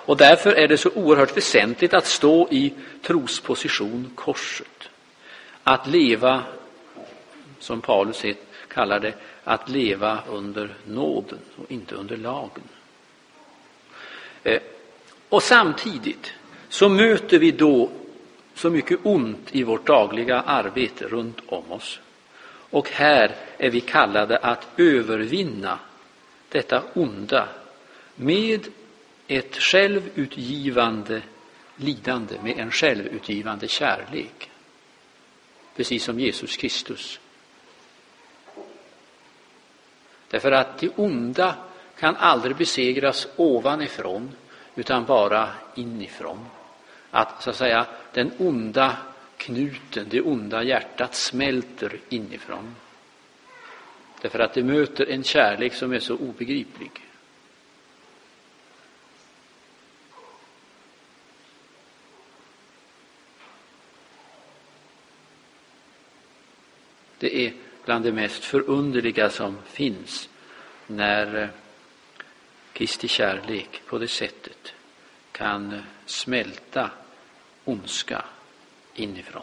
Och därför är det så oerhört väsentligt att stå i trosposition korset. Att leva, som Paulus kallar det, att leva under nåden och inte under lagen. Och samtidigt så möter vi då så mycket ont i vårt dagliga arbete runt om oss. Och här är vi kallade att övervinna detta onda med ett självutgivande lidande, med en självutgivande kärlek. Precis som Jesus Kristus. Därför att det onda kan aldrig besegras ovanifrån utan bara inifrån. Att så att säga den onda knuten, det onda hjärtat smälter inifrån. Därför att det möter en kärlek som är så obegriplig. Det är bland det mest förunderliga som finns när Kristi kärlek på det sättet kan smälta ondska inifrån.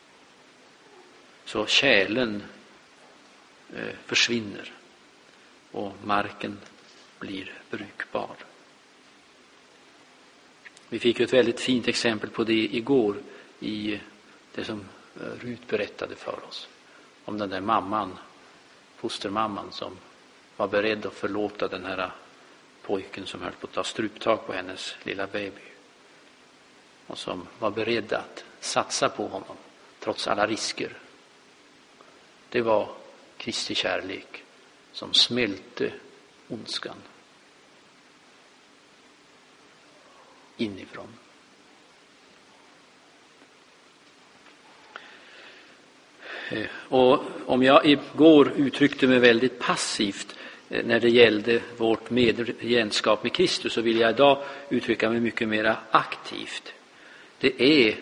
Så kärlen försvinner och marken blir brukbar. Vi fick ett väldigt fint exempel på det igår i det som Rut berättade för oss. Om den där mamman, fostermamman, som var beredd att förlåta den här pojken som höll på att ta struptag på hennes lilla baby. Och som var beredd att satsa på honom trots alla risker. Det var Kristi kärlek som smälte ondskan inifrån. Och om jag igår uttryckte mig väldigt passivt när det gällde vårt medgemenskap med Kristus, så vill jag idag uttrycka mig mycket mer aktivt. Det är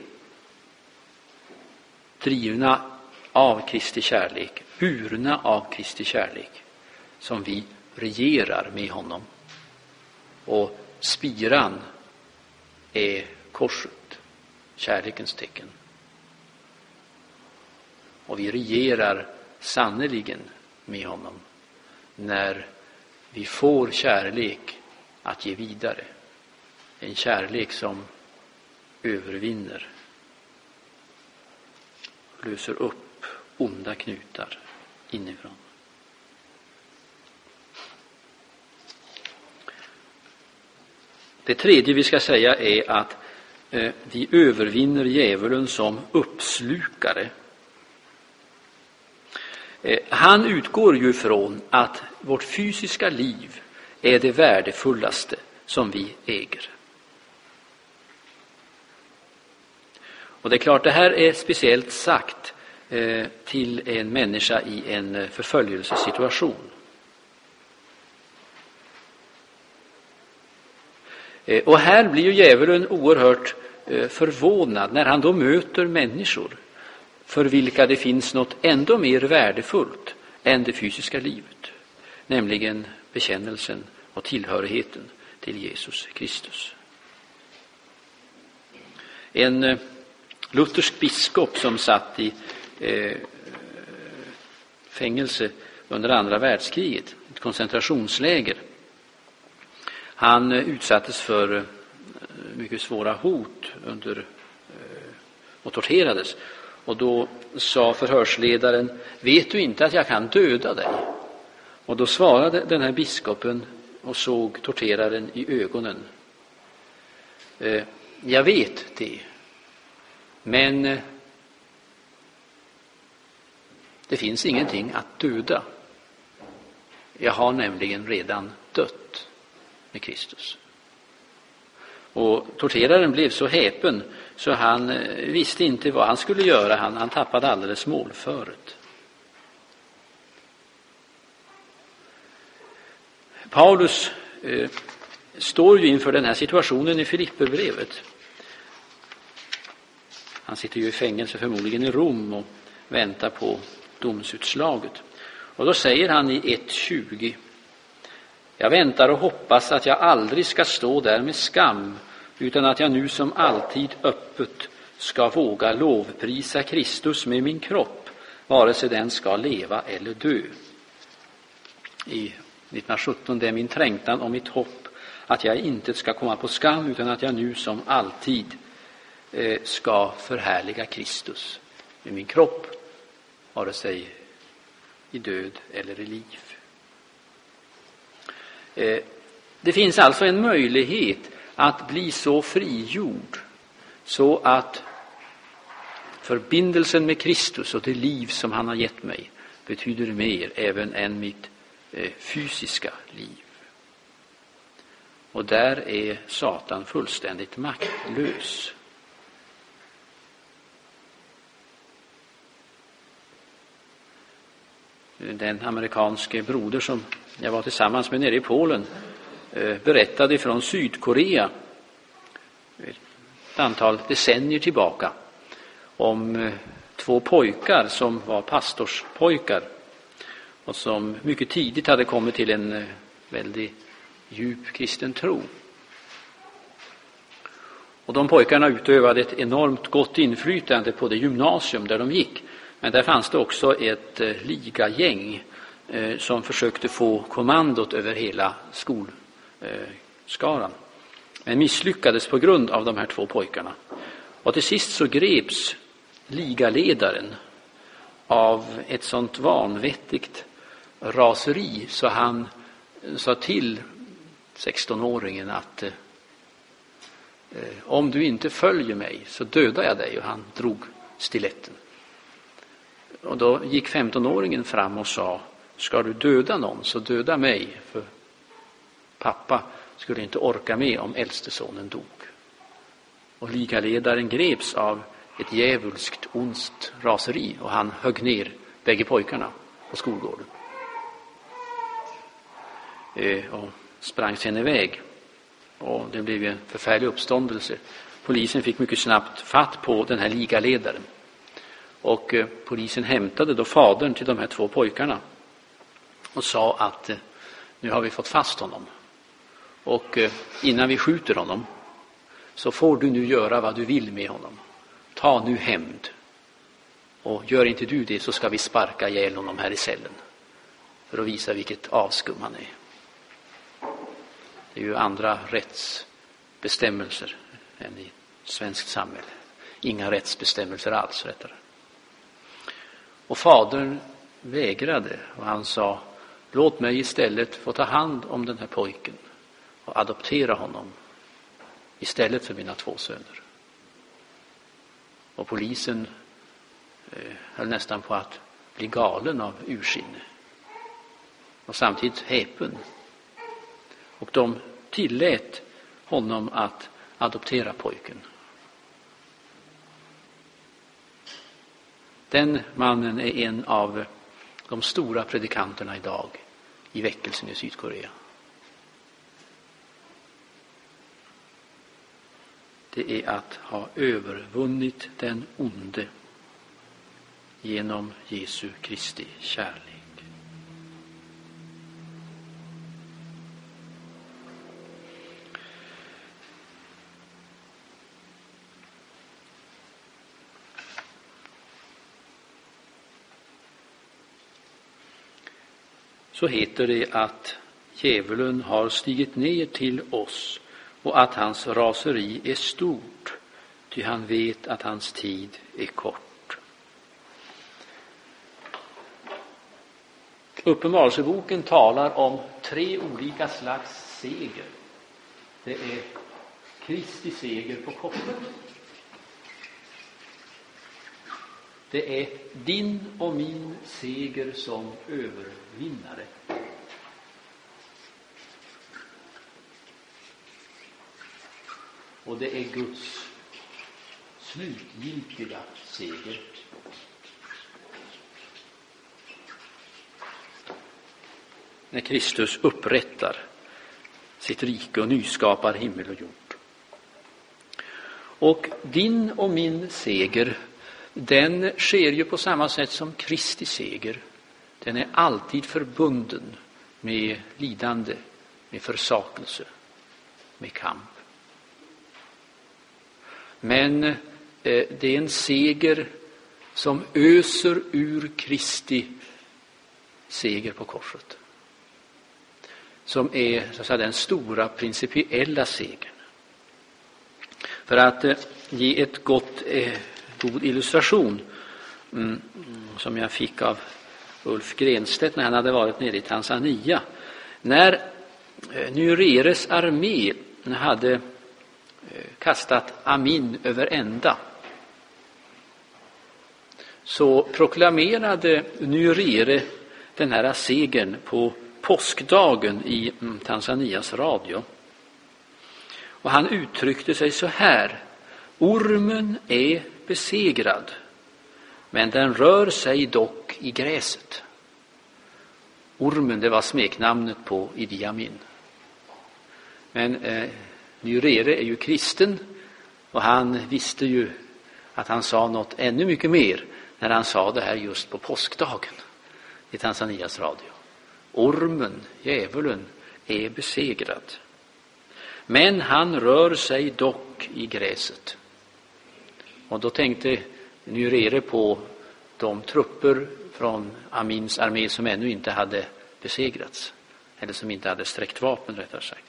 drivna av Kristi kärlek, burna av Kristi kärlek, som vi regerar med honom. Och spiran är korset, kärlekens tecken. Och vi regerar sannoliken med honom när vi får kärlek att ge vidare. En kärlek som övervinner, löser upp onda knutar inifrån. Det tredje vi ska säga är att vi övervinner djävulen som uppslukare. Han utgår ju från att vårt fysiska liv är det värdefullaste som vi äger. Och det är klart, det här är speciellt sagt till en människa i en förföljelsesituation. Och här blir ju djävulen oerhört förvånad när han då möter människor för vilka det finns något ändå mer värdefullt än det fysiska livet, nämligen bekännelsen och tillhörigheten till Jesus Kristus. En luthersk biskop som satt i fängelse under andra världskriget, ett koncentrationsläger, han utsattes för mycket svåra hot och torterades. Och då sa förhörsledaren: vet du inte att jag kan döda dig? Och då svarade den här biskopen och såg torteraren i ögonen: jag vet det, men det finns ingenting att döda. Jag har nämligen redan dött med Kristus. Och torteraren blev så häpen så han visste inte vad han skulle göra. Han tappade alldeles målföret. Paulus står ju inför den här situationen i Filipperbrevet. Han sitter ju i fängelse, förmodligen i Rom, och väntar på domsutslaget. Och då säger han i 1:20: jag väntar och hoppas att jag aldrig ska stå där med skam utan att jag nu som alltid öppet ska våga lovprisa Kristus med min kropp, vare sig den ska leva eller dö. I 1917, det är min trängtan och mitt hopp att jag inte ska komma på skam, utan att jag nu som alltid ska förhärliga Kristus med min kropp, vare sig i död eller i liv. Det finns alltså en möjlighet att bli så frigjord så att förbindelsen med Kristus och det liv som han har gett mig betyder mer även än mitt fysiska liv. Och där är Satan fullständigt maktlös. Den amerikanske broder som jag var tillsammans med nere i Polen berättade från Sydkorea ett antal decennier tillbaka om två pojkar som var pastorspojkar och som mycket tidigt hade kommit till en väldigt djup kristen tro. Och de pojkarna utövade ett enormt gott inflytande på det gymnasium där de gick. Men där fanns det också ett ligagäng som försökte få kommandot över hela skolskaran. Men misslyckades på grund av de här två pojkarna. Och till sist så greps ligaledaren av ett sånt vanvettigt raseri så han sa till 16-åringen att om du inte följer mig så dödar jag dig. Och han drog stiletten. Och då gick 15-åringen fram och sa: ska du döda någon så döda mig, för pappa skulle inte orka med om äldste sonen dog. Och ligaledaren greps av ett djävulskt ondt raseri och han högg ner bägge pojkarna på skolgården. Och sprang sen iväg. Och det blev en förfärlig uppståndelse. Polisen fick mycket snabbt fatt på den här ligaledaren. Och polisen hämtade då fadern till de här två pojkarna och sa att nu har vi fått fast honom. Och innan vi skjuter honom så får du nu göra vad du vill med honom. Ta nu hämnd. Och gör inte du det så ska vi sparka ihjäl honom här i cellen. För att visa vilket avskum han är. Det är ju andra rättsbestämmelser än i svenskt samhälle. Inga rättsbestämmelser alls, rättare. Och fadern vägrade och han sa: låt mig istället få ta hand om den här pojken och adoptera honom istället för mina två söner. Och polisen höll nästan på att bli galen av ursinne och samtidigt häpen. Och de tillät honom att adoptera pojken. Den mannen är en av de stora predikanterna idag i väckelsen i Sydkorea. Det är att ha övervunnit den onde genom Jesu Kristi kärlek. Så heter det att djävulen har stigit ner till oss och att hans raseri är stort, ty han vet att hans tid är kort. Uppenbarelseboken talar om 3 olika slags seger. Det är Kristi seger på korset. Det är din och min seger som övervinnare. Och det är Guds slutgiltiga seger. När Kristus upprättar sitt rike och nyskapar himmel och jord. Och din och min seger, den sker ju på samma sätt som Kristi seger. Den är alltid förbunden med lidande, med försakelse, med kamp. Men det är en seger som öser ur Kristi seger på korset. Som är så att säga den stora principiella segern. För att ge ett god illustration som jag fick av Ulf Grenstedt när han hade varit nere i Tanzania. När Nyereres armé hade kastat Amin över ända, så proklamerade Nyerere den här segern på påskdagen i Tanzanias radio. Och han uttryckte sig så här: ormen är besegrad, men den rör sig dock i gräset. Ormen, det var smeknamnet på Idi Amin. Men Nyerere är ju kristen, och han visste ju att han sa något ännu mycket mer när han sa det här just på påskdagen i Tanzanias radio. Ormen, djävulen, är besegrad, men han rör sig dock i gräset. Och då tänkte Nyerere på de trupper från Amins armé som ännu inte hade besegrats, eller som inte hade sträckt vapen rättare sagt.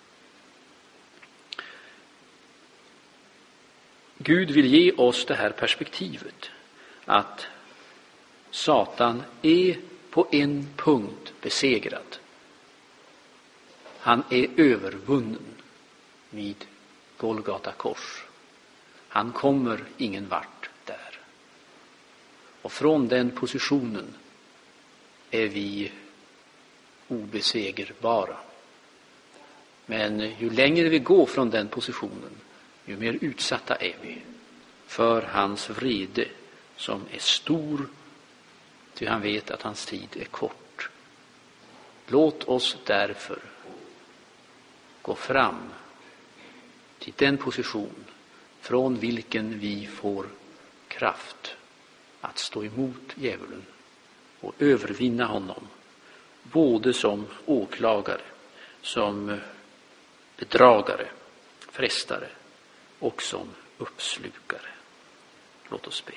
Gud vill ge oss det här perspektivet att Satan är på en punkt besegrad. Han är övervunnen vid Golgata kors. Han kommer ingen vart där. Och från den positionen är vi obesegerbara. Men ju längre vi går från den positionen, ju mer utsatta är vi för hans vrede som är stor, ty han vet att hans tid är kort. Låt oss därför gå fram till den position från vilken vi får kraft att stå emot djävulen och övervinna honom, både som åklagare, som bedragare, frestare och som uppslukare. Låt oss be.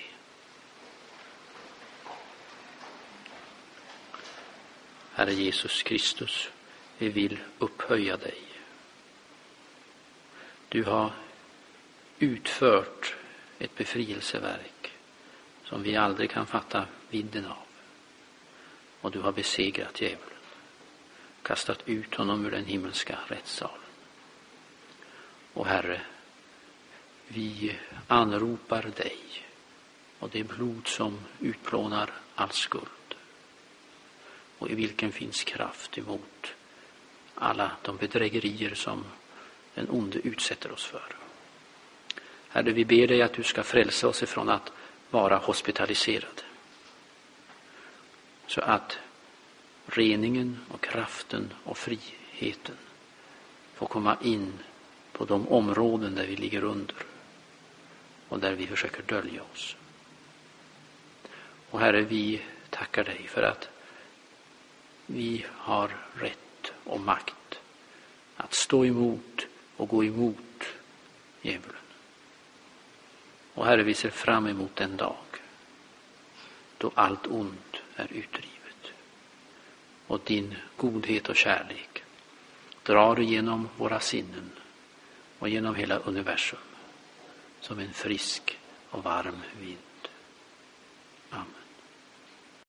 Herre Jesus Kristus, vi vill upphöja dig. Du har utfört ett befrielseverk som vi aldrig kan fatta vidden av. Och du har besegrat djävulen, kastat ut honom ur den himmelska rättssalen. Och Herre, vi anropar dig och det blod som utplånar all skuld, och i vilken finns kraft emot alla de bedrägerier som den onde utsätter oss för. Herre, vi ber dig att du ska frälsa oss ifrån att vara hospitaliserade, så att reningen och kraften och friheten får komma in på de områden där vi ligger under och där vi försöker dölja oss. Och Herre, vi tackar dig för att vi har rätt och makt att stå emot och gå emot djävulen. Och Herre, vi ser fram emot den dag då allt ont är utdrivet och din godhet och kärlek drar igenom våra sinnen och genom hela universum som en frisk och varm vind.